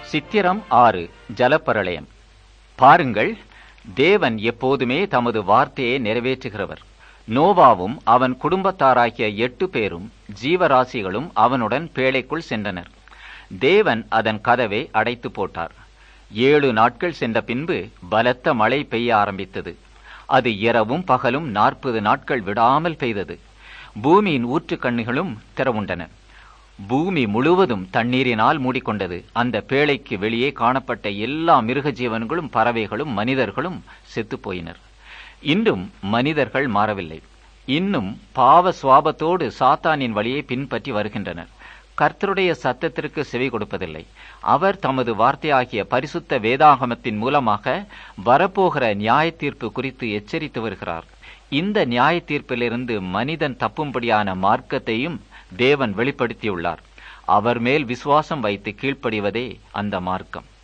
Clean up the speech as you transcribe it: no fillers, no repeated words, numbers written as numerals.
சித்திரம் 6 ஜலப்பிரளயம். பாருங்கள், தேவன் எப்போதுமே தமது வார்த்தையை நிறைவேற்றுகிறவர். நோவாவும் அவன் குடும்பத்தாராகிய 8 பேரும் ஜீவராசிகளும் அவனுடன் பேழைக்குள் சென்றனர். தேவன் அதன் கதவை அடைத்து போட்டார். 7 நாட்கள் சென்ற பின்பு பலத்த மழை பெய்ய ஆரம்பித்தது. அது இரவும் பகலும் 40 நாட்கள் விடாமல் பெய்தது. பூமியின் ஊற்றுக்கண்ணுகளும் திறவுண்டன. பூமி முழுவதும் தண்ணீரினால் மூடிக்கொண்டது. அந்த பேழைக்கு வெளியே காணப்பட்ட எல்லா மிருக ஜீவன்களும் பறவைகளும் மனிதர்களும் செத்துப்போயினர். இன்றும் மனிதர்கள் மாறவில்லை. இன்னும் பாவ சுவாபத்தோடு சாத்தானின் வழியை பின்பற்றி வருகின்றனர். கர்த்தருடைய சத்தத்திற்கு செவி கொடுப்பதில்லை. அவர் தமது வார்த்தையாகிய பரிசுத்த வேதாகமத்தின் மூலமாக வரப்போகிற நியாய தீர்ப்பு குறித்து எச்சரித்து வருகிறார். இந்த நியாய தீர்ப்பிலிருந்து மனிதன் தப்பும்படியான மார்க்கத்தையும் தேவன் வெளிப்படுத்தியுள்ளார். அவர் மேல் விசுவாசம் வைத்து கீழ்ப்படிவதே அந்த மார்க்கம்.